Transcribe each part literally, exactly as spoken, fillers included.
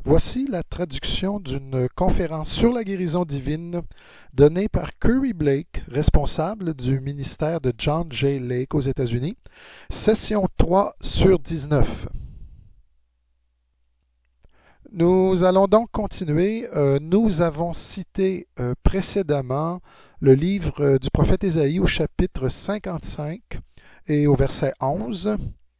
Voici la traduction d'une conférence sur la guérison divine donnée par Curry Blake, responsable du ministère de John J. Lake aux États-Unis, session trois sur dix-neuf. Nous allons donc continuer. Euh, nous avons cité euh, précédemment le livre euh, du prophète Ésaïe au chapitre cinquante-cinq et au verset onze.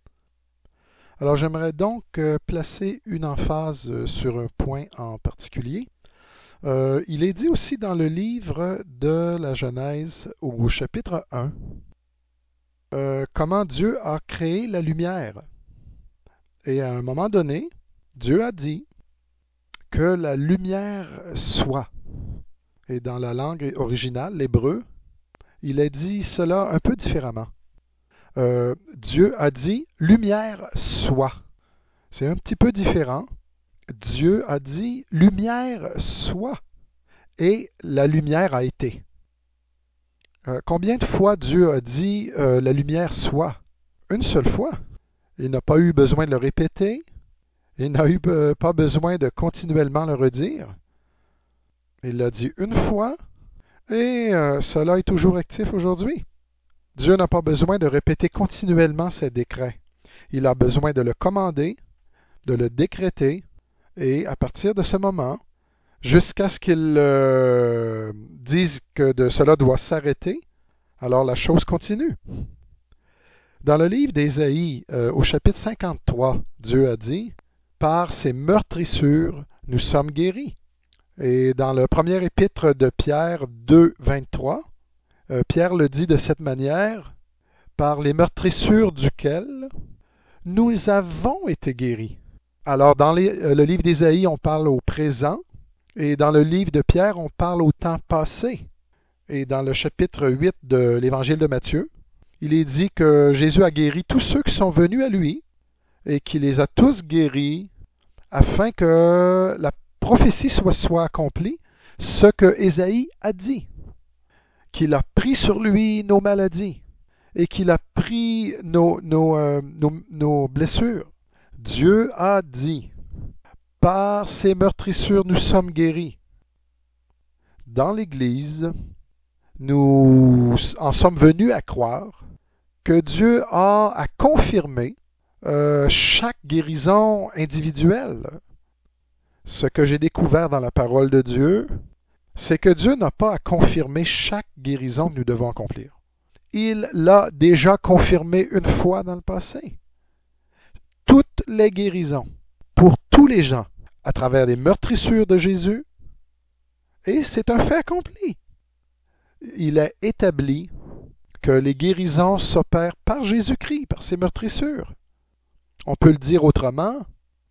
Alors j'aimerais donc euh, placer une emphase euh, sur un point en particulier. Euh, il est dit aussi dans le livre de la Genèse au chapitre un euh, comment Dieu a créé la lumière. Et à un moment donné, Dieu a dit que la lumière soit. Et dans la langue originale, l'hébreu, il a dit cela un peu différemment. Euh, Dieu a dit « lumière soit ». C'est un petit peu différent. Dieu a dit « lumière soit » et la lumière a été. Euh, combien de fois Dieu a dit euh, « la lumière soit » ? Une seule fois. Il n'a pas eu besoin de le répéter. Il n'a eu euh, pas besoin de continuellement le redire. Il l'a dit une fois et euh, cela est toujours actif aujourd'hui. Dieu n'a pas besoin de répéter continuellement ses décrets. Il a besoin de le commander, de le décréter, et à partir de ce moment, jusqu'à ce qu'il euh, dise que de cela doit s'arrêter, alors la chose continue. Dans le livre d'Ésaïe, euh, au chapitre cinquante-trois, Dieu a dit « Par ses meurtrissures, nous sommes guéris ». Et dans le premier épître de Pierre deux, vingt-trois, euh, Pierre le dit de cette manière « Par les meurtrissures duquel nous avons été guéris ». Alors, dans les, euh, le livre d'Ésaïe, on parle au présent, et dans le livre de Pierre, on parle au temps passé. Et dans le chapitre huit de l'Évangile de Matthieu, il est dit que Jésus a guéri tous ceux qui sont venus à lui, et qu'il les a tous guéris, afin que la prophétie soit, soit accomplie, ce que Ésaïe a dit, qu'il a pris sur lui nos maladies, et qu'il a pris nos, nos, euh, nos, nos blessures. Dieu a dit, par ses meurtrissures nous sommes guéris. Dans l'Église, nous en sommes venus à croire que Dieu a à confirmer euh, chaque guérison individuelle. Ce que j'ai découvert dans la parole de Dieu, c'est que Dieu n'a pas à confirmer chaque guérison que nous devons accomplir. Il l'a déjà confirmé une fois dans le passé. Toutes les guérisons, pour tous les gens, à travers les meurtrissures de Jésus, et c'est un fait accompli. Il a établi que les guérisons s'opèrent par Jésus-Christ, par ses meurtrissures. On peut le dire autrement.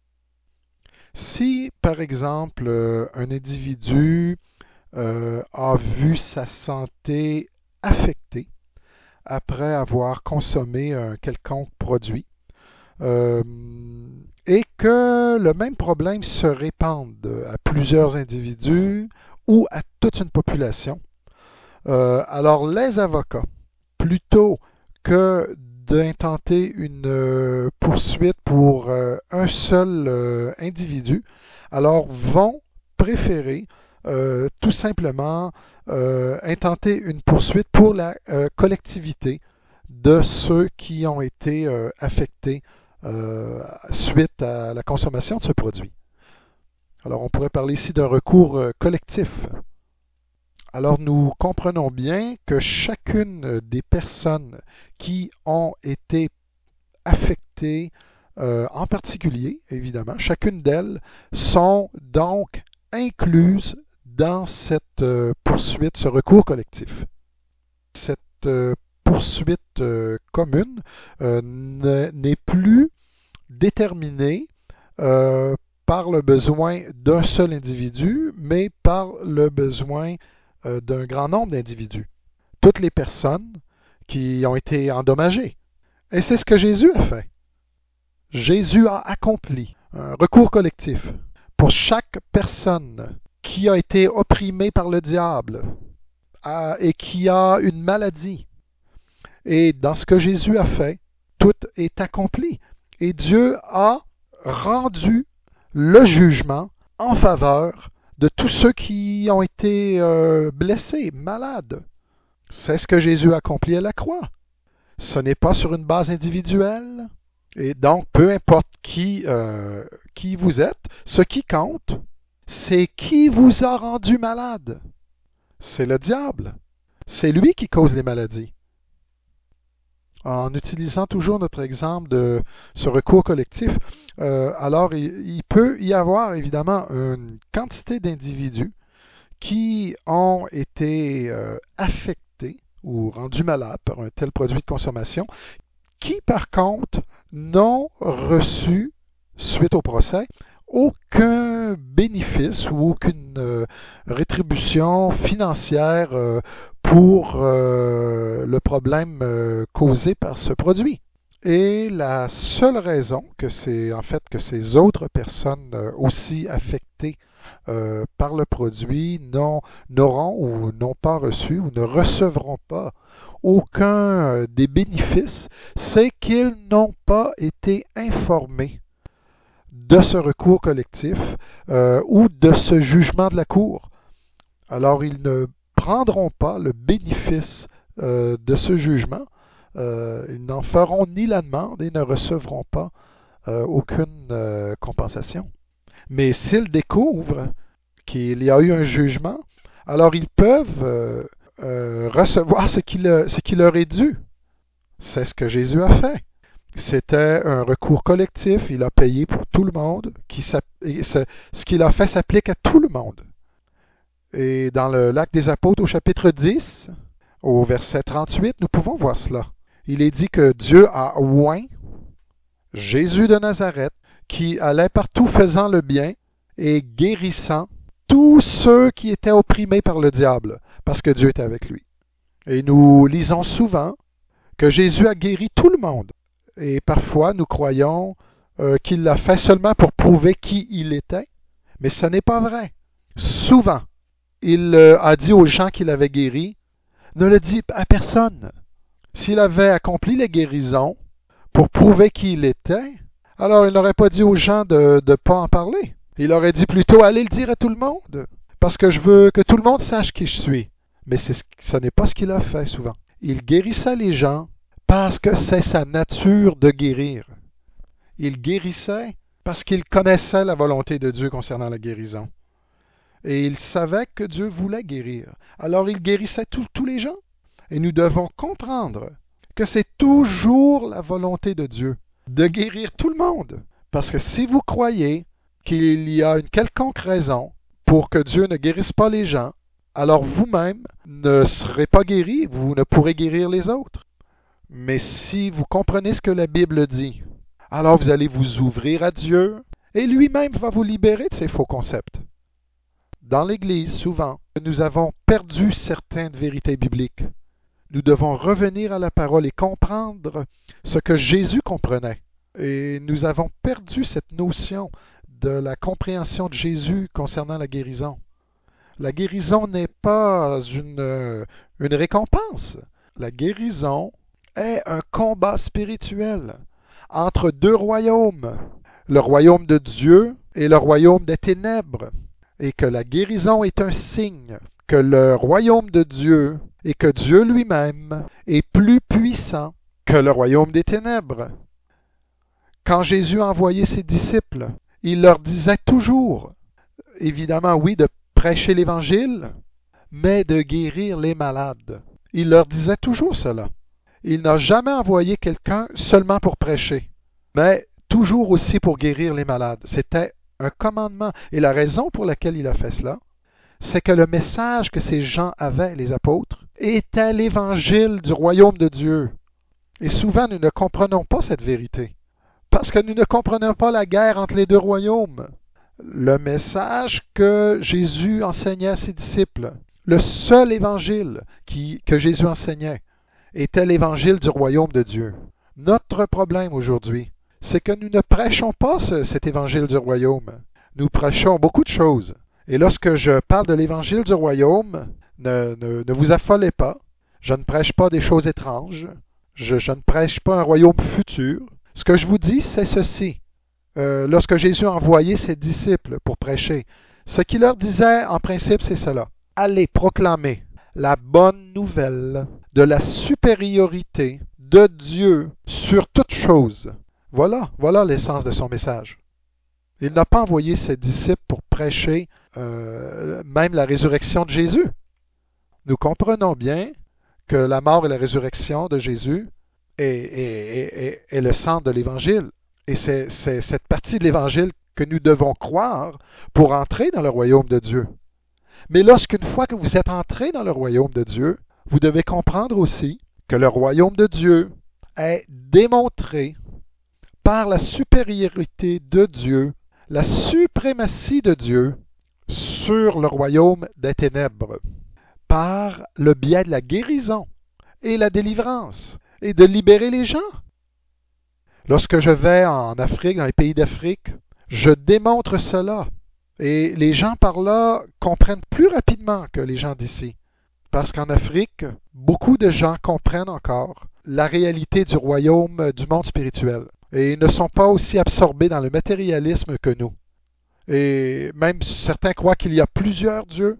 Si, par exemple, un individu euh, a vu sa santé affectée après avoir consommé un quelconque produit, euh, et que le même problème se répande à plusieurs individus ou à toute une population, euh, alors les avocats, plutôt que d'intenter une euh, poursuite pour euh, un seul euh, individu, alors vont préférer euh, tout simplement euh, intenter une poursuite pour la euh, collectivité de ceux qui ont été euh, affectés euh, suite à la consommation de ce produit. Alors on pourrait parler ici d'un recours euh, collectif. Alors nous comprenons bien que chacune des personnes qui ont été affectées, euh, en particulier, évidemment, chacune d'elles sont donc incluses dans cette euh, poursuite, ce recours collectif. Cette euh, poursuite euh, commune euh, n'est plus déterminée euh, par le besoin d'un seul individu, mais par le besoin d'un grand nombre d'individus. Toutes les personnes qui ont été endommagées. Et c'est ce que Jésus a fait. Jésus a accompli un recours collectif pour chaque personne qui a été opprimée par le diable et qui a une maladie. Et dans ce que Jésus a fait, tout est accompli. Et Dieu a rendu le jugement en faveur de tous ceux qui ont été euh, blessés, malades. C'est ce que Jésus a accompli à la croix. Ce n'est pas sur une base individuelle. Et donc, peu importe qui, euh, qui vous êtes, ce qui compte, c'est qui vous a rendu malade. C'est le diable. C'est lui qui cause les maladies. En utilisant toujours notre exemple de ce recours collectif, euh, alors il, il peut y avoir évidemment une quantité d'individus qui ont été euh, affectés ou rendus malades par un tel produit de consommation, qui par contre n'ont reçu, suite au procès, aucun bénéfice ou aucune euh, rétribution financière euh, pour euh, le problème euh, causé par ce produit. Et la seule raison que c'est en fait que ces autres personnes euh, aussi affectées euh, par le produit n'ont, n'auront ou n'ont pas reçu ou ne recevront pas aucun euh, des bénéfices, c'est qu'ils n'ont pas été informés de ce recours collectif euh, ou de ce jugement de la Cour. Alors, ils ne prendront pas le bénéfice euh, de ce jugement. Euh, ils n'en feront ni la demande et ne recevront pas euh, aucune euh, compensation. Mais s'ils découvrent qu'il y a eu un jugement, alors ils peuvent euh, euh, recevoir ce qui, le, ce qui leur est dû. C'est ce que Jésus a fait. C'était un recours collectif, il a payé pour tout le monde. Qui, ce, ce qu'il a fait s'applique à tout le monde. Et dans le Lac des Apôtres, au chapitre dix, au verset trente-huit, nous pouvons voir cela. Il est dit que Dieu a oint Jésus de Nazareth, qui allait partout faisant le bien et guérissant tous ceux qui étaient opprimés par le diable, parce que Dieu était avec lui. Et nous lisons souvent que Jésus a guéri tout le monde. Et parfois, nous croyons euh, qu'il l'a fait seulement pour prouver qui il était, mais ce n'est pas vrai. Souvent, il euh, a dit aux gens qu'il avait guéris, ne le dit à personne. S'il avait accompli les guérisons pour prouver qui il était, alors il n'aurait pas dit aux gens de ne pas en parler. Il aurait dit plutôt, allez le dire à tout le monde, parce que je veux que tout le monde sache qui je suis. Mais c'est, ce n'est pas ce qu'il a fait souvent. Il guérissait les gens parce que c'est sa nature de guérir. Il guérissait parce qu'il connaissait la volonté de Dieu concernant la guérison. Et il savait que Dieu voulait guérir. Alors il guérissait tous, tous les gens. Et nous devons comprendre que c'est toujours la volonté de Dieu de guérir tout le monde. Parce que si vous croyez qu'il y a une quelconque raison pour que Dieu ne guérisse pas les gens, alors vous-même ne serez pas guéris, vous ne pourrez guérir les autres. Mais si vous comprenez ce que la Bible dit, alors vous allez vous ouvrir à Dieu et lui-même va vous libérer de ces faux concepts. Dans l'Église, souvent, nous avons perdu certaines vérités bibliques. Nous devons revenir à la parole et comprendre ce que Jésus comprenait. Et nous avons perdu cette notion de la compréhension de Jésus concernant la guérison. La guérison n'est pas une, une récompense. La guérison est un combat spirituel entre deux royaumes, le royaume de Dieu et le royaume des ténèbres, et que la guérison est un signe que le royaume de Dieu et que Dieu lui-même est plus puissant que le royaume des ténèbres. Quand Jésus a envoyé ses disciples, il leur disait toujours, évidemment oui, de prêcher l'Évangile, mais de guérir les malades. Il leur disait toujours cela. Il n'a jamais envoyé quelqu'un seulement pour prêcher, mais toujours aussi pour guérir les malades. C'était un commandement. Et la raison pour laquelle il a fait cela, c'est que le message que ces gens avaient, les apôtres, était l'Évangile du royaume de Dieu. Et souvent, nous ne comprenons pas cette vérité, parce que nous ne comprenons pas la guerre entre les deux royaumes. Le message que Jésus enseignait à ses disciples, le seul évangile qui, que Jésus enseignait, était l'évangile du royaume de Dieu. Notre problème aujourd'hui, c'est que nous ne prêchons pas ce, cet évangile du royaume. Nous prêchons beaucoup de choses. Et lorsque je parle de l'évangile du royaume, ne, ne, ne vous affolez pas. Je ne prêche pas des choses étranges. Je, je ne prêche pas un royaume futur. Ce que je vous dis, c'est ceci. euh, lorsque Jésus a envoyé ses disciples pour prêcher. Ce qu'il leur disait en principe, c'est cela. Allez proclamer la bonne nouvelle de la supériorité de Dieu sur toute chose. Voilà, voilà l'essence de son message. Il n'a pas envoyé ses disciples pour prêcher euh, même la résurrection de Jésus. Nous comprenons bien que la mort et la résurrection de Jésus est, est, est, est le centre de l'Évangile. Et c'est, c'est cette partie de l'Évangile que nous devons croire pour entrer dans le royaume de Dieu. Mais lorsqu'une fois que vous êtes entré dans le royaume de Dieu, vous devez comprendre aussi que le royaume de Dieu est démontré par la supériorité de Dieu, la suprématie de Dieu sur le royaume des ténèbres, par le biais de la guérison et la délivrance, et de libérer les gens. Lorsque je vais en Afrique, dans les pays d'Afrique, je démontre cela. Et les gens par là comprennent plus rapidement que les gens d'ici. Parce qu'en Afrique, beaucoup de gens comprennent encore la réalité du royaume du monde spirituel. Et ils ne sont pas aussi absorbés dans le matérialisme que nous. Et même certains croient qu'il y a plusieurs dieux.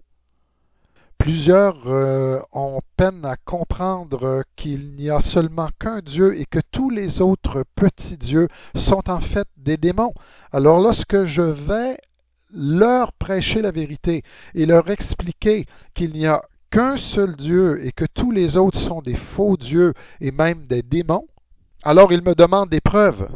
Plusieurs euh, ont peine à comprendre qu'il n'y a seulement qu'un Dieu et que tous les autres petits dieux sont en fait des démons. Alors lorsque je vais leur prêcher la vérité et leur expliquer qu'il n'y a qu'un seul Dieu et que tous les autres sont des faux dieux et même des démons, alors ils me demandent des preuves.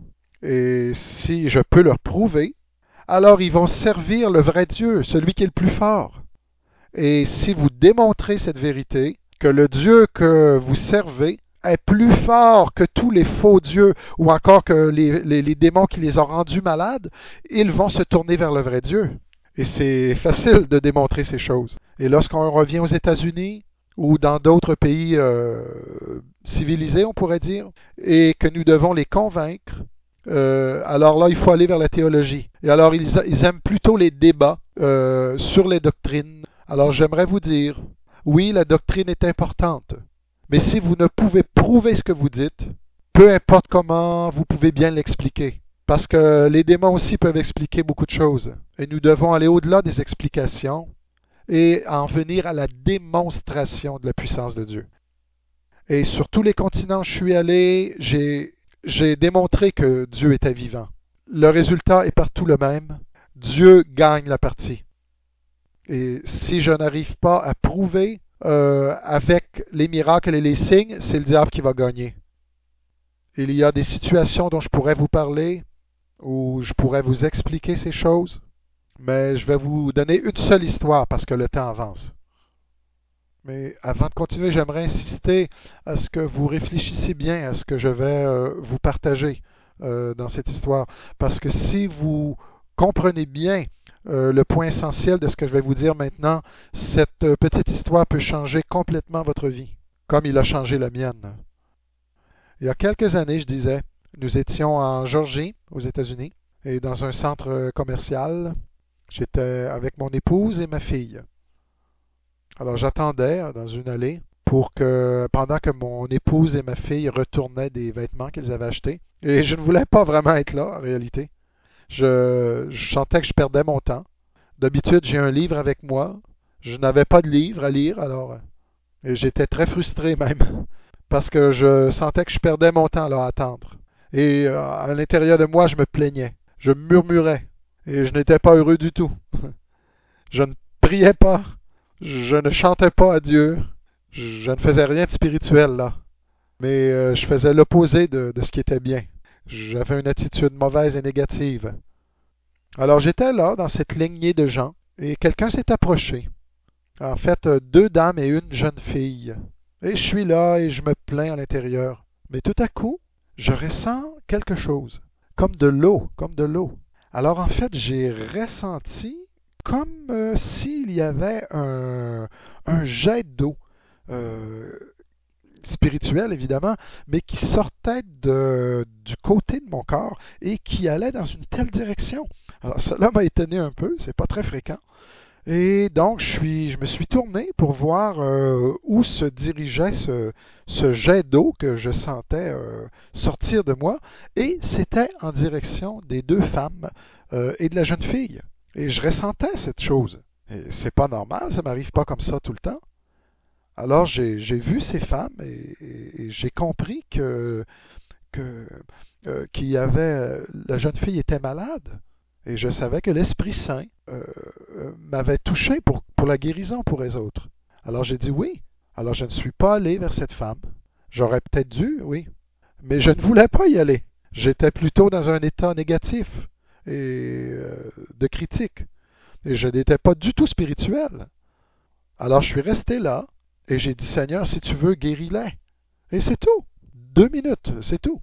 Et si je peux leur prouver, alors ils vont servir le vrai Dieu, celui qui est le plus fort. Et si vous démontrez cette vérité, que le Dieu que vous servez est plus fort que tous les faux dieux ou encore que les, les, les démons qui les ont rendus malades, ils vont se tourner vers le vrai Dieu. Et c'est facile de démontrer ces choses. Et lorsqu'on revient aux États-Unis ou dans d'autres pays euh, civilisés, on pourrait dire, et que nous devons les convaincre, euh, alors là, il faut aller vers la théologie. Et alors, ils, ils aiment plutôt les débats euh, sur les doctrines. Alors j'aimerais vous dire, oui, la doctrine est importante, mais si vous ne pouvez prouver ce que vous dites, peu importe comment, vous pouvez bien l'expliquer. Parce que les démons aussi peuvent expliquer beaucoup de choses. Et nous devons aller au-delà des explications et en venir à la démonstration de la puissance de Dieu. Et sur tous les continents où je suis allé, j'ai, j'ai démontré que Dieu était vivant. Le résultat est partout le même. Dieu gagne la partie. Et si je n'arrive pas à prouver euh, avec les miracles et les signes, c'est le diable qui va gagner. Il y a des situations dont je pourrais vous parler, où je pourrais vous expliquer ces choses, mais je vais vous donner une seule histoire parce que le temps avance. Mais avant de continuer, j'aimerais insister à ce que vous réfléchissiez bien à ce que je vais euh, vous partager euh, dans cette histoire. Parce que si vous comprenez bien Euh, le point essentiel de ce que je vais vous dire maintenant, cette euh, petite histoire peut changer complètement votre vie, comme il a changé la mienne. Il y a quelques années, je disais, nous étions en Georgie, aux États-Unis, et dans un centre commercial. J'étais avec mon épouse et ma fille. Alors j'attendais dans une allée pour que, pendant que mon épouse et ma fille retournaient des vêtements qu'ils avaient achetés, et je ne voulais pas vraiment être là, en réalité. Je, je sentais que je perdais mon temps. D'habitude, j'ai un livre avec moi. Je n'avais pas de livre à lire, alors et j'étais très frustré même, parce que je sentais que je perdais mon temps là, à attendre. Et euh, à l'intérieur de moi, je me plaignais. Je murmurais. Et je n'étais pas heureux du tout. Je ne priais pas. Je ne chantais pas à Dieu. Je ne faisais rien de spirituel là. Mais euh, je faisais l'opposé de, de ce qui était bien. J'avais une attitude mauvaise et négative. Alors j'étais là, dans cette lignée de gens, et quelqu'un s'est approché. En fait, deux dames et une jeune fille. Et je suis là et je me plains à l'intérieur. Mais tout à coup, je ressens quelque chose, comme de l'eau, comme de l'eau. Alors en fait, j'ai ressenti comme euh, s'il y avait un, un jet d'eau. Euh, spirituel évidemment, mais qui sortait de, du côté de mon corps et qui allait dans une telle direction. Alors cela m'a étonné un peu, c'est pas très fréquent. Et donc, je, suis, je me suis tourné pour voir euh, où se dirigeait ce, ce jet d'eau que je sentais euh, sortir de moi. Et c'était en direction des deux femmes euh, et de la jeune fille. Et je ressentais cette chose. Et c'est pas normal, ça m'arrive pas comme ça tout le temps. Alors, j'ai, j'ai vu ces femmes et, et- et j'ai compris que, que, euh, qu'il y avait, la jeune fille était malade. Et je savais que l'Esprit Saint euh, euh, m'avait touché pour, pour la guérison pour les autres. Alors j'ai dit oui. Alors je ne suis pas allé vers cette femme. J'aurais peut-être dû, oui. Mais je ne voulais pas y aller. J'étais plutôt dans un état négatif et euh, de critique. Et je n'étais pas du tout spirituel. Alors je suis resté là et j'ai dit Seigneur, si tu veux, guéris-les. Et c'est tout. Deux minutes, c'est tout.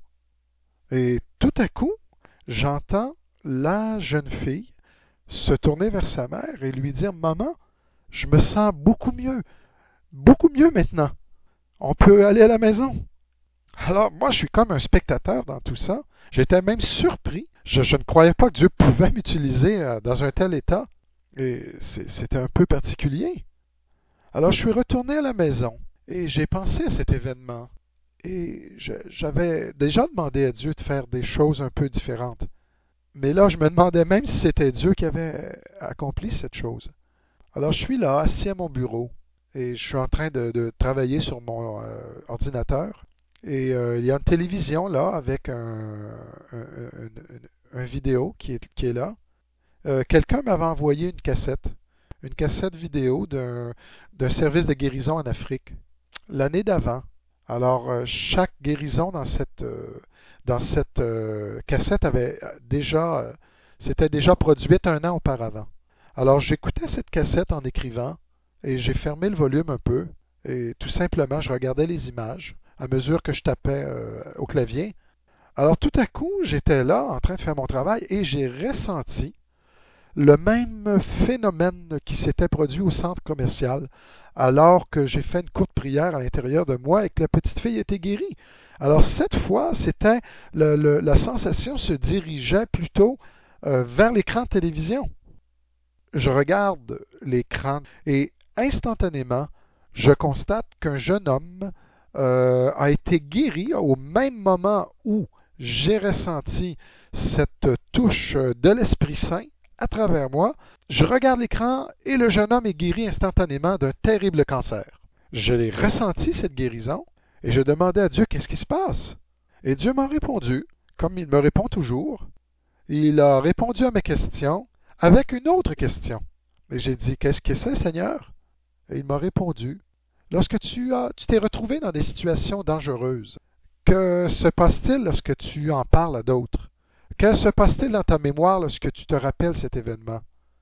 Et tout à coup, j'entends la jeune fille se tourner vers sa mère et lui dire Maman, je me sens beaucoup mieux, beaucoup mieux maintenant. On peut aller à la maison. Alors, moi, je suis comme un spectateur dans tout ça. J'étais même surpris. Je, je ne croyais pas que Dieu pouvait m'utiliser euh, dans un tel état. Et c'est- c'était un peu particulier. Alors, je suis retourné à la maison et j'ai pensé à cet événement. Et je- j'avais déjà demandé à Dieu de faire des choses un peu différentes. Mais là, je me demandais même si c'était Dieu qui avait accompli cette chose. Alors, je suis là, assis à mon bureau, et je suis en train de, de travailler sur mon euh, ordinateur. Et euh, il y a une télévision là, avec un, un, un- un vidéo qui est, qui est là. Euh, quelqu'un m'avait envoyé une cassette, une cassette vidéo d'un d'un service de guérison en Afrique, l'année d'avant. Alors, euh, chaque guérison dans cette, euh, dans cette euh, cassette avait déjà, euh, s'était déjà produite un an auparavant. Alors, j'écoutais cette cassette en écrivant et j'ai fermé le volume un peu et tout simplement, je regardais les images à mesure que je tapais euh, au clavier. Alors, tout à coup, j'étais là en train de faire mon travail et j'ai ressenti le même phénomène qui s'était produit au centre commercial alors que j'ai fait une courte prière à l'intérieur de moi et que la petite fille était guérie. Alors cette fois, c'était le- le- la sensation se dirigeait plutôt euh, vers l'écran de télévision. Je regarde l'écran et instantanément, je constate qu'un jeune homme euh, a été guéri au même moment où j'ai ressenti cette touche de l'Esprit Saint à travers moi. Je regarde l'écran et le jeune homme est guéri instantanément d'un terrible cancer. Je l'ai ressenti, cette guérison, et je demandais à Dieu qu'est-ce qui se passe. Et Dieu m'a répondu, comme il me répond toujours. Il a répondu à mes questions avec une autre question. Et j'ai dit, qu'est-ce que c'est, Seigneur? Et il m'a répondu, lorsque tu as, tu t'es retrouvé dans des situations dangereuses, que se passe-t-il lorsque tu en parles à d'autres? Que se passe-t-il dans ta mémoire lorsque tu te rappelles cet événement?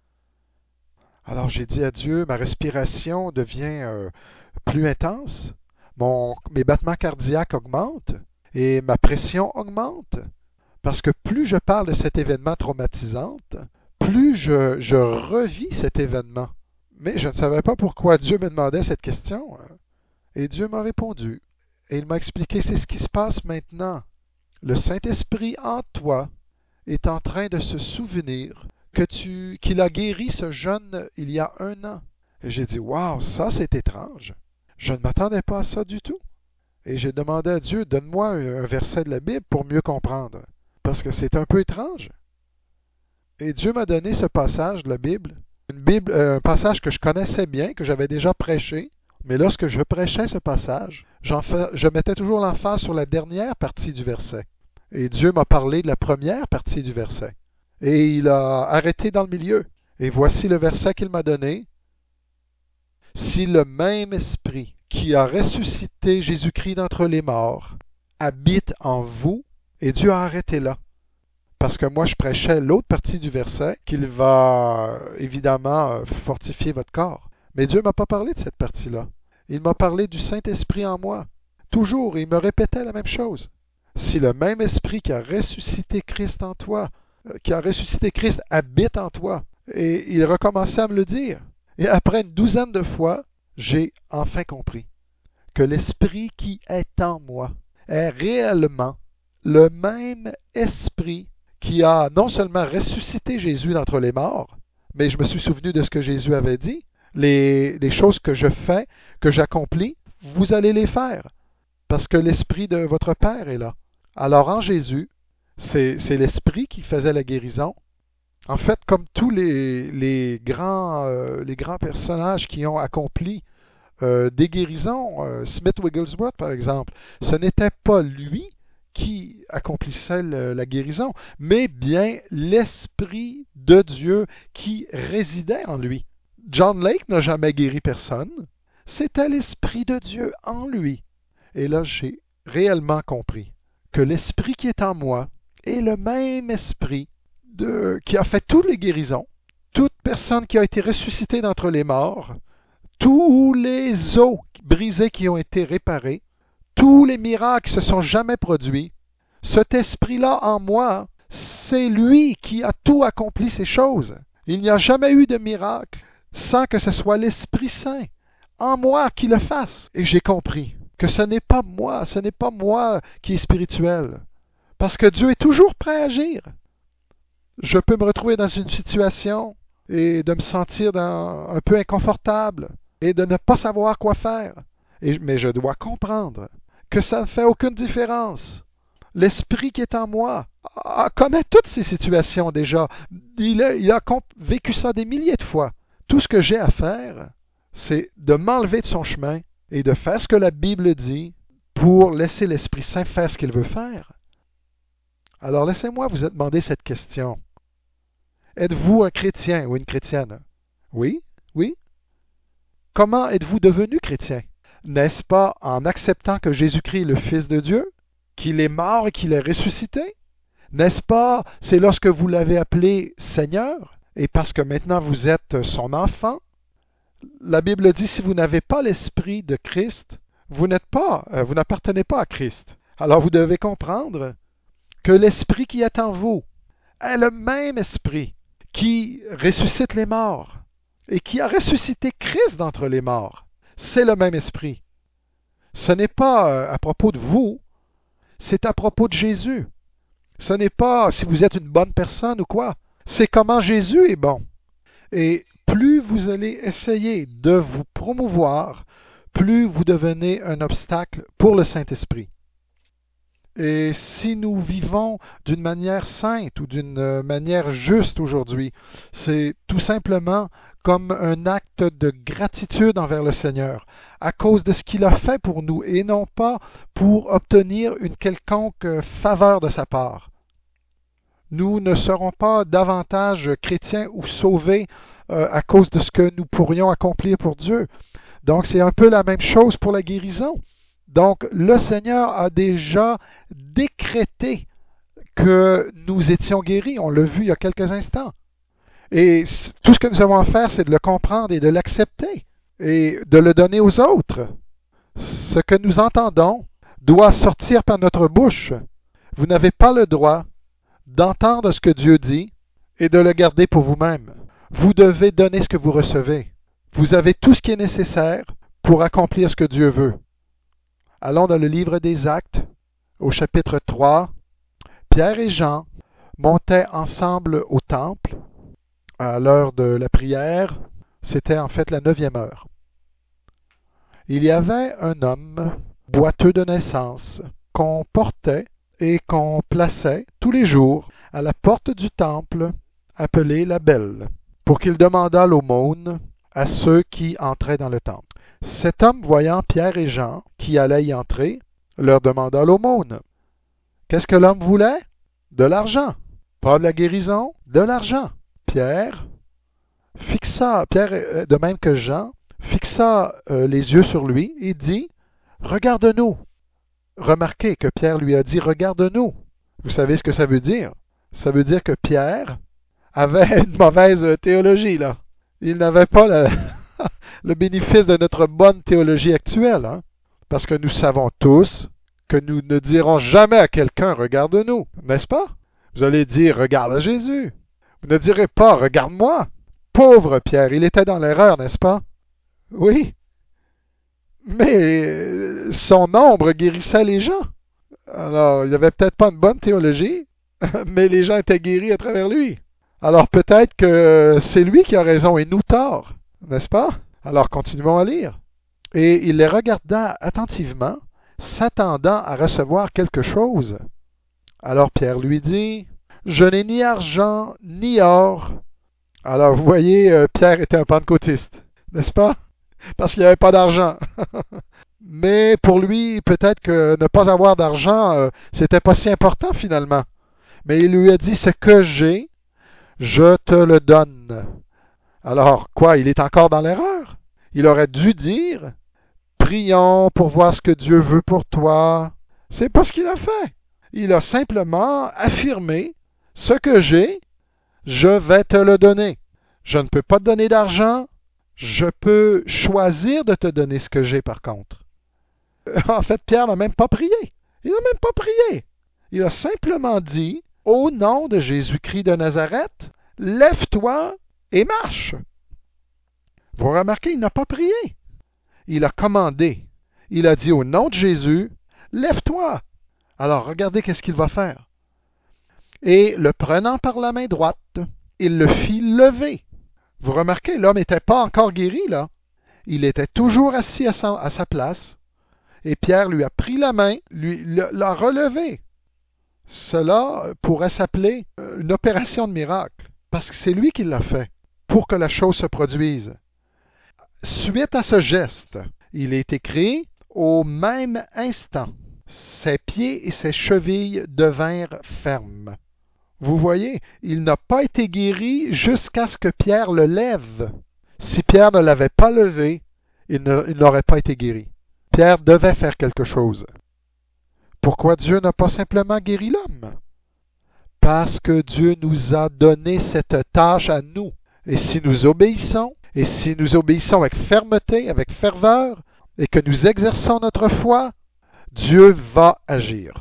Alors j'ai dit à Dieu, ma respiration devient euh, plus intense, mon, mes battements cardiaques augmentent et ma pression augmente. Parce que plus je parle de cet événement traumatisant, plus je, je revis cet événement. Mais je ne savais pas pourquoi Dieu me demandait cette question. Et Dieu m'a répondu. Et il m'a expliqué, c'est ce qui se passe maintenant. Le Saint-Esprit en toi est en train de se souvenir que tu, qu'il a guéri ce jeune il y a un an. Et j'ai dit, waouh, ça c'est étrange. Je ne m'attendais pas à ça du tout. Et j'ai demandé à Dieu, donne-moi un verset de la Bible pour mieux comprendre. Parce que c'est un peu étrange. Et Dieu m'a donné ce passage de la Bible, une Bible, euh, un passage que je connaissais bien, que j'avais déjà prêché. Mais lorsque je prêchais ce passage, j'en fais- je mettais toujours l'emphase sur la dernière partie du verset. Et Dieu m'a parlé de la première partie du verset. Et il a arrêté dans le milieu. Et voici le verset qu'il m'a donné. Si le même esprit qui a ressuscité Jésus-Christ d'entre les morts habite en vous, et Dieu a arrêté là. Parce que moi, je prêchais l'autre partie du verset, qu'il va évidemment fortifier votre corps. Mais Dieu ne m'a pas parlé de cette partie-là. Il m'a parlé du Saint-Esprit en moi. Toujours, il me répétait la même chose. Si le même Esprit qui a ressuscité Christ en toi, euh, qui a ressuscité Christ habite en toi, et il recommençait à me le dire. Et après une douzaine de fois, j'ai enfin compris que l'Esprit qui est en moi est réellement le même Esprit qui a non seulement ressuscité Jésus d'entre les morts, Mais je me suis souvenu de ce que Jésus avait dit. Les, les choses que je fais, que j'accomplis, vous allez les faire. Parce que l'Esprit de votre Père est là. Alors en Jésus, c'est, c'est l'Esprit qui faisait la guérison. En fait, comme tous les, les, grands, euh, les grands personnages qui ont accompli euh, des guérisons, euh, Smith Wigglesworth par exemple, ce n'était pas lui qui accomplissait le, la guérison, mais bien l'Esprit de Dieu qui résidait en lui. John Lake n'a jamais guéri personne, c'était l'Esprit de Dieu en lui. Et là, j'ai réellement compris que l'Esprit qui est en moi est le même Esprit de, qui a fait toutes les guérisons, toute personne qui a été ressuscitée d'entre les morts, tous les os brisés qui ont été réparés, tous les miracles qui se sont jamais produits, cet esprit-là en moi, c'est lui qui a tout accompli ces choses. Il n'y a jamais eu de miracle sans que ce soit l'Esprit Saint en moi qui le fasse. Et j'ai compris que ce n'est pas moi, ce n'est pas moi qui est spirituel. Parce que Dieu est toujours prêt à agir. Je peux me retrouver dans une situation et de me sentir dans, un peu inconfortable et de ne pas savoir quoi faire. Et, mais je dois comprendre que ça ne fait aucune différence. L'Esprit qui est en moi a, connaît toutes ces situations déjà. Il a, il a vécu ça des milliers de fois. Tout ce que j'ai à faire, c'est de m'enlever de son chemin et de faire ce que la Bible dit pour laisser l'Esprit Saint faire ce qu'il veut faire. Alors laissez-moi vous demander cette question. Êtes-vous un chrétien ou une chrétienne? Oui, oui. Comment êtes-vous devenu chrétien? N'est-ce pas en acceptant que Jésus-Christ est le Fils de Dieu, qu'il est mort et qu'il est ressuscité? N'est-ce pas, c'est lorsque vous l'avez appelé Seigneur, et parce que maintenant vous êtes son enfant? La Bible dit, si vous n'avez pas l'Esprit de Christ, vous n'êtes pas, euh, vous n'appartenez pas à Christ. Alors vous devez comprendre que l'Esprit qui est en vous est le même Esprit qui ressuscite les morts et qui a ressuscité Christ d'entre les morts. C'est le même Esprit. Ce n'est pas à propos de vous, c'est à propos de Jésus. Ce n'est pas si vous êtes une bonne personne ou quoi. C'est comment Jésus est bon. Et plus vous allez essayer de vous promouvoir, plus vous devenez un obstacle pour le Saint-Esprit. Et si nous vivons d'une manière sainte ou d'une manière juste aujourd'hui, c'est tout simplement comme un acte de gratitude envers le Seigneur, à cause de ce qu'il a fait pour nous, et non pas pour obtenir une quelconque faveur de sa part. Nous ne serons pas davantage chrétiens ou sauvés euh, à cause de ce que nous pourrions accomplir pour Dieu. Donc c'est un peu la même chose pour la guérison. Donc, le Seigneur a déjà décrété que nous étions guéris. On l'a vu il y a quelques instants. Et tout ce que nous avons à faire, c'est de le comprendre et de l'accepter et de le donner aux autres. Ce que nous entendons doit sortir par notre bouche. Vous n'avez pas le droit d'entendre ce que Dieu dit et de le garder pour vous-même. Vous devez donner ce que vous recevez. Vous avez tout ce qui est nécessaire pour accomplir ce que Dieu veut. Allons dans le livre des Actes, au chapitre trois. Pierre et Jean montaient ensemble au temple à l'heure de la prière. C'était en fait la neuvième heure. Il y avait un homme boiteux de naissance qu'on portait et qu'on plaçait tous les jours à la porte du temple appelée la Belle, pour qu'il demandât l'aumône à ceux qui entraient dans le temple. Cet homme, voyant Pierre et Jean qui allaient y entrer, leur demanda l'aumône. Qu'est-ce que l'homme voulait? De l'argent. Pas de la guérison, de l'argent. Pierre fixa, Pierre, de même que Jean, fixa euh, les yeux sur lui et dit, « Regarde-nous. » Remarquez que Pierre lui a dit, « Regarde-nous. » Vous savez ce que ça veut dire? Ça veut dire que Pierre avait une mauvaise théologie, là. Il n'avait pas la... le bénéfice de notre bonne théologie actuelle, hein? Parce que nous savons tous que nous ne dirons jamais à quelqu'un « Regarde-nous », n'est-ce pas? Vous allez dire « Regarde Jésus ». Vous ne direz pas « Regarde-moi ». Pauvre Pierre, il était dans l'erreur, n'est-ce pas? Oui. Mais son ombre guérissait les gens. Alors, il n'avait peut-être pas une bonne théologie, mais les gens étaient guéris à travers lui. Alors peut-être que c'est lui qui a raison et nous tort, n'est-ce pas? Alors continuons à lire. Et il les regarda attentivement, s'attendant à recevoir quelque chose. Alors Pierre lui dit, je n'ai ni argent, ni or. Alors vous voyez, euh, Pierre était un pentecôtiste, n'est-ce pas? Parce qu'il n'y avait pas d'argent. Mais pour lui, peut-être que ne pas avoir d'argent, euh, c'était pas si important finalement. Mais il lui a dit, ce que j'ai, je te le donne. Alors, quoi, il est encore dans l'erreur? Il aurait dû dire, prions pour voir ce que Dieu veut pour toi. C'est pas ce qu'il a fait. Il a simplement affirmé, ce que j'ai, je vais te le donner. Je ne peux pas te donner d'argent, je peux choisir de te donner ce que j'ai par contre. En fait, Pierre n'a même pas prié. Il n'a même pas prié. Il a simplement dit, au nom de Jésus-Christ de Nazareth, lève-toi et marche. Vous remarquez, il n'a pas prié. Il a commandé. Il a dit au nom de Jésus, lève-toi. Alors, regardez qu'est-ce qu'il va faire. Et le prenant par la main droite, il le fit lever. Vous remarquez, l'homme n'était pas encore guéri, là. Il était toujours assis à sa, à sa place. Et Pierre lui a pris la main, lui l'a relevé. Cela pourrait s'appeler une opération de miracle, parce que c'est lui qui l'a fait, pour que la chose se produise. Suite à ce geste, il est écrit, au même instant, ses pieds et ses chevilles devinrent fermes. Vous voyez, il n'a pas été guéri jusqu'à ce que Pierre le lève. Si Pierre ne l'avait pas levé, il n'aurait pas été guéri. Pierre devait faire quelque chose. Pourquoi Dieu n'a pas simplement guéri l'homme? Parce que Dieu nous a donné cette tâche à nous. Et si nous obéissons, et si nous obéissons avec fermeté, avec ferveur, et que nous exerçons notre foi, Dieu va agir.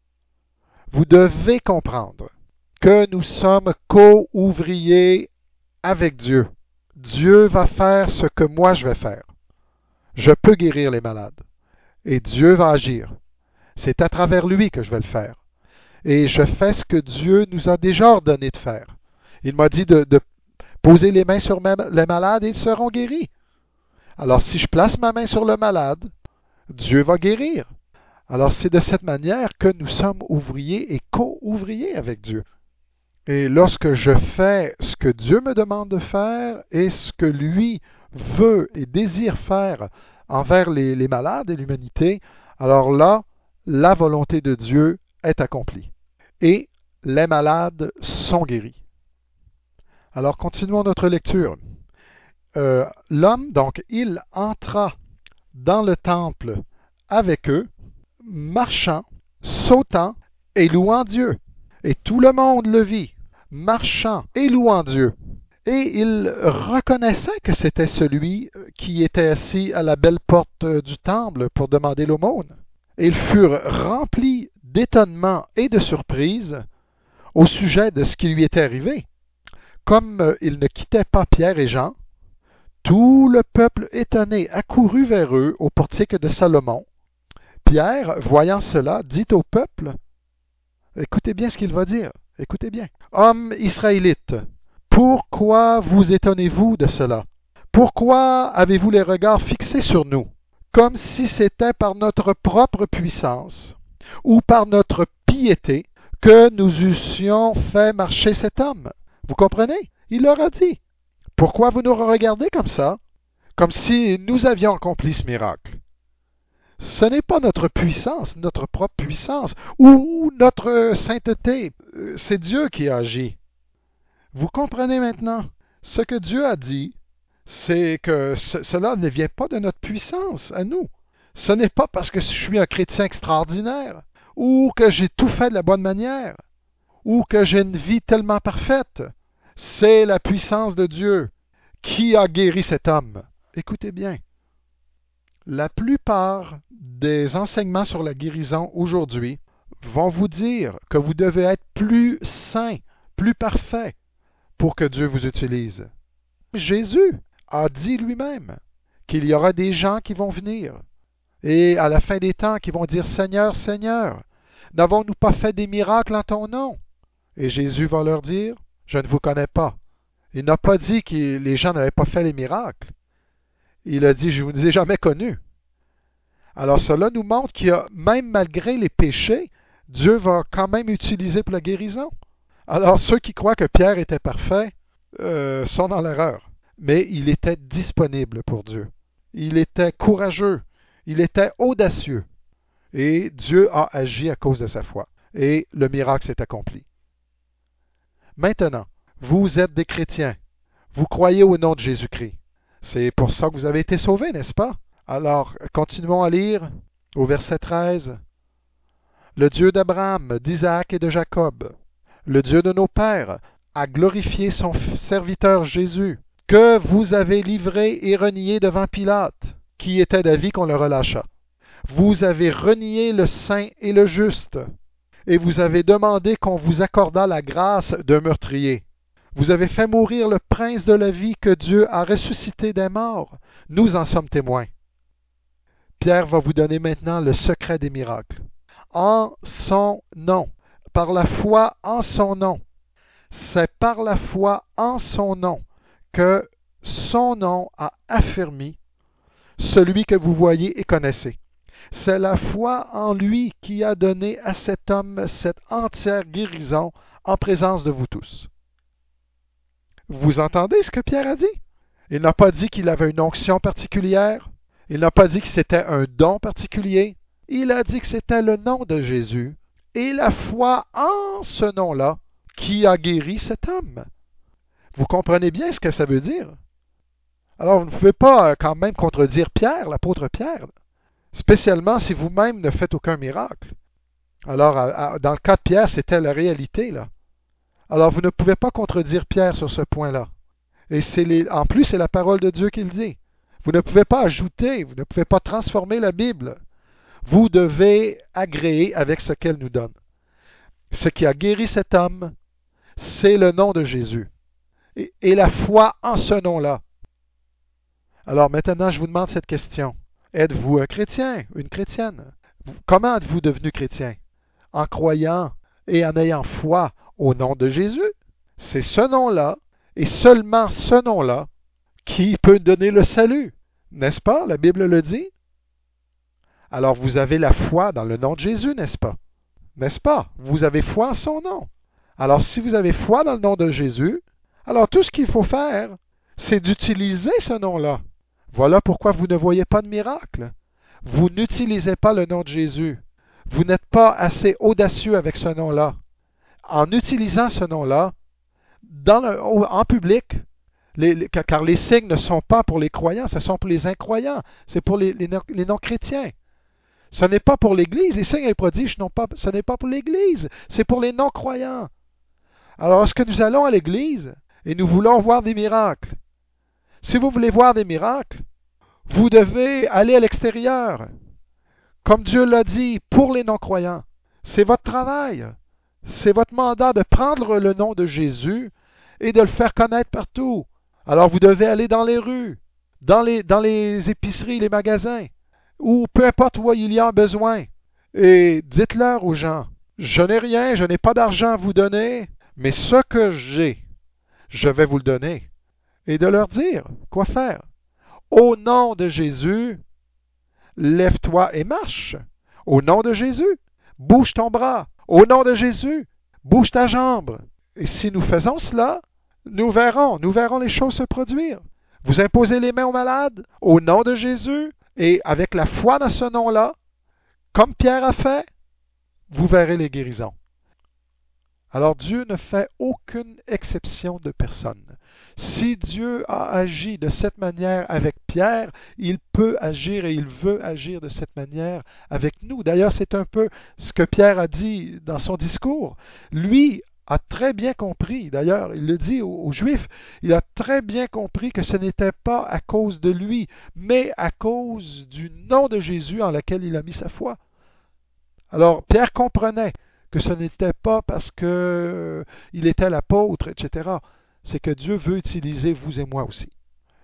Vous devez comprendre que nous sommes co-ouvriers avec Dieu. Dieu va faire ce que moi je vais faire. Je peux guérir les malades. Et Dieu va agir. C'est à travers lui que je vais le faire. Et je fais ce que Dieu nous a déjà ordonné de faire. Il m'a dit de, de poser les mains sur les malades et ils seront guéris. Alors si je place ma main sur le malade, Dieu va guérir. Alors c'est de cette manière que nous sommes ouvriers et co-ouvriers avec Dieu. Et lorsque je fais ce que Dieu me demande de faire et ce que lui veut et désire faire envers les, les malades et l'humanité, alors là, la volonté de Dieu est accomplie. Et les malades sont guéris. Alors continuons notre lecture. Euh, L'homme, donc, il entra dans le temple avec eux, marchant, sautant et louant Dieu. Et tout le monde le vit, marchant et louant Dieu. Et il reconnaissait que c'était celui qui était assis à la belle porte du temple pour demander l'aumône. Et ils furent remplis d'étonnement et de surprise au sujet de ce qui lui était arrivé. Comme ils ne quittaient pas Pierre et Jean, tout le peuple étonné accourut vers eux au portique de Salomon. Pierre, voyant cela, dit au peuple, écoutez bien ce qu'il va dire, écoutez bien. Hommes israélites, pourquoi vous étonnez-vous de cela? Pourquoi avez-vous les regards fixés sur nous, comme si c'était par notre propre puissance ou par notre piété que nous eussions fait marcher cet homme? Vous comprenez? Il leur a dit. Pourquoi vous nous regardez comme ça, comme si nous avions accompli ce miracle? Ce n'est pas notre puissance, notre propre puissance, ou notre sainteté. C'est Dieu qui a agi. Vous comprenez maintenant? Ce que Dieu a dit, c'est que ce, cela ne vient pas de notre puissance à nous. Ce n'est pas parce que je suis un chrétien extraordinaire, ou que j'ai tout fait de la bonne manière, ou que j'ai une vie tellement parfaite. C'est la puissance de Dieu qui a guéri cet homme. Écoutez bien. La plupart des enseignements sur la guérison aujourd'hui vont vous dire que vous devez être plus saint, plus parfait pour que Dieu vous utilise. Jésus a dit lui-même qu'il y aura des gens qui vont venir et à la fin des temps qui vont dire « Seigneur, Seigneur, n'avons-nous pas fait des miracles en ton nom ?» Et Jésus va leur dire je ne vous connais pas. Il n'a pas dit que les gens n'avaient pas fait les miracles. Il a dit, je ne vous ai jamais connus. Alors cela nous montre qu'il y a, même malgré les péchés, Dieu va quand même utiliser pour la guérison. Alors ceux qui croient que Pierre était parfait euh, sont dans l'erreur. Mais il était disponible pour Dieu. Il était courageux. Il était audacieux. Et Dieu a agi à cause de sa foi. Et le miracle s'est accompli. Maintenant, vous êtes des chrétiens. Vous croyez au nom de Jésus-Christ. C'est pour ça que vous avez été sauvés, n'est-ce pas? Alors, continuons à lire au verset treize. Le Dieu d'Abraham, d'Isaac et de Jacob, le Dieu de nos pères, a glorifié son serviteur Jésus, que vous avez livré et renié devant Pilate, qui était d'avis qu'on le relâchât. Vous avez renié le saint et le juste, et vous avez demandé qu'on vous accordât la grâce d'un meurtrier. Vous avez fait mourir le prince de la vie que Dieu a ressuscité des morts. Nous en sommes témoins. Pierre va vous donner maintenant le secret des miracles. En son nom, par la foi en son nom. C'est par la foi en son nom que son nom a affermi celui que vous voyez et connaissez. C'est la foi en lui qui a donné à cet homme cette entière guérison en présence de vous tous. Vous entendez ce que Pierre a dit? Il n'a pas dit qu'il avait une onction particulière. Il n'a pas dit que c'était un don particulier. Il a dit que c'était le nom de Jésus et la foi en ce nom-là qui a guéri cet homme. Vous comprenez bien ce que ça veut dire? Alors, vous ne pouvez pas quand même contredire Pierre, l'apôtre Pierre, spécialement si vous-même ne faites aucun miracle. Alors, dans le cas de Pierre, c'était la réalité, là. Alors, vous ne pouvez pas contredire Pierre sur ce point-là. Et c'est les, en plus, c'est la parole de Dieu qui le dit. Vous ne pouvez pas ajouter, vous ne pouvez pas transformer la Bible. Vous devez agréer avec ce qu'elle nous donne. Ce qui a guéri cet homme, c'est le nom de Jésus. Et, et la foi en ce nom-là. Alors maintenant, je vous demande cette question. Êtes-vous un chrétien, une chrétienne? Comment êtes-vous devenu chrétien? En croyant et en ayant foi au nom de Jésus. C'est ce nom-là, et seulement ce nom-là, qui peut donner le salut. N'est-ce pas? La Bible le dit. Alors vous avez la foi dans le nom de Jésus, n'est-ce pas? N'est-ce pas? Vous avez foi en son nom. Alors si vous avez foi dans le nom de Jésus, alors tout ce qu'il faut faire, c'est d'utiliser ce nom-là. Voilà pourquoi vous ne voyez pas de miracle. Vous n'utilisez pas le nom de Jésus. Vous n'êtes pas assez audacieux avec ce nom-là. En utilisant ce nom-là, dans le, en public, les, les, car les signes ne sont pas pour les croyants, ce sont pour les incroyants, c'est pour les, les, les non-chrétiens. Ce n'est pas pour l'Église, les signes et les prodiges, non pas, ce n'est pas pour l'Église, c'est pour les non-croyants. Alors, est-ce que nous allons à l'Église et nous voulons voir des miracles? Si vous voulez voir des miracles, vous devez aller à l'extérieur. Comme Dieu l'a dit, pour les non-croyants. C'est votre travail. C'est votre mandat de prendre le nom de Jésus et de le faire connaître partout. Alors vous devez aller dans les rues, dans les, dans les épiceries, les magasins, ou peu importe où il y a besoin. Et dites-leur aux gens, je n'ai rien, je n'ai pas d'argent à vous donner, mais ce que j'ai, je vais vous le donner. Et de leur dire quoi faire. Au nom de Jésus, lève-toi et marche. Au nom de Jésus, bouge ton bras. Au nom de Jésus, bouge ta jambe. Et si nous faisons cela, nous verrons, nous verrons les choses se produire. Vous imposez les mains aux malades, au nom de Jésus, et avec la foi dans ce nom-là, comme Pierre a fait, vous verrez les guérisons. Alors Dieu ne fait aucune exception de personne. Si Dieu a agi de cette manière avec Pierre, il peut agir et il veut agir de cette manière avec nous. D'ailleurs, c'est un peu ce que Pierre a dit dans son discours. Lui a très bien compris, d'ailleurs, il le dit aux, aux Juifs, il a très bien compris que ce n'était pas à cause de lui, mais à cause du nom de Jésus en lequel il a mis sa foi. Alors, Pierre comprenait que ce n'était pas parce qu'il euh, était l'apôtre, et cetera. C'est que Dieu veut utiliser vous et moi aussi.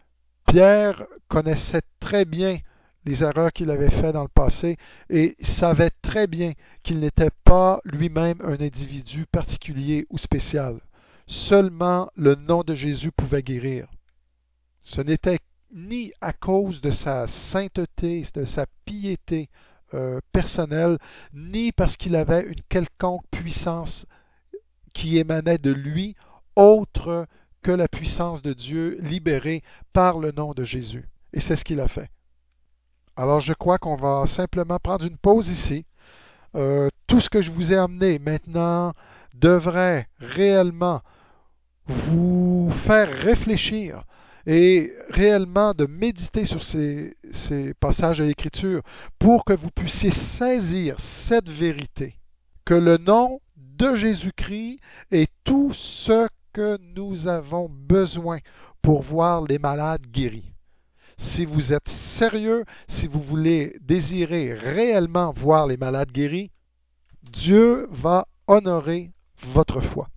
Pierre connaissait très bien les erreurs qu'il avait faites dans le passé et savait très bien qu'il n'était pas lui-même un individu particulier ou spécial. seulement le nom de Jésus pouvait guérir. Ce n'était ni à cause de sa sainteté, de sa piété euh, personnelle, ni parce qu'il avait une quelconque puissance qui émanait de lui, autre que la puissance de Dieu libérée par le nom de Jésus. Et c'est ce qu'il a fait. Alors je crois qu'on va simplement prendre une pause ici. Euh, tout ce que je vous ai amené maintenant devrait réellement vous faire réfléchir et réellement de méditer sur ces, ces passages de l'Écriture pour que vous puissiez saisir cette vérité, que le nom de Jésus-Christ est tout ce que nous avons besoin pour voir les malades guéris. Si vous êtes sérieux, si vous voulez désirer réellement voir les malades guéris, Dieu va honorer votre foi.